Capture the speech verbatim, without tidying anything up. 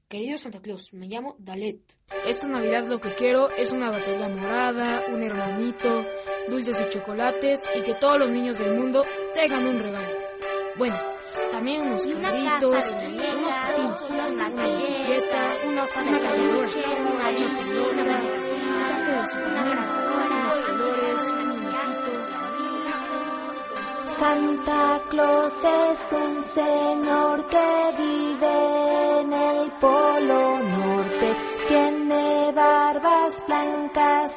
Querido Santa Claus, me llamo Dalet. Esta Navidad lo que quiero es una batería morada, un hermanito, dulces y chocolates y que todos los niños del mundo tengan un regalo. Bueno, también unos carritos, unos patines, una bicicleta, una cargadora, una chapelota, un traje de Superman, unos colores, un muñequito. Santa Claus es un señor que vive en el Polo Norte, tiene barbas blancas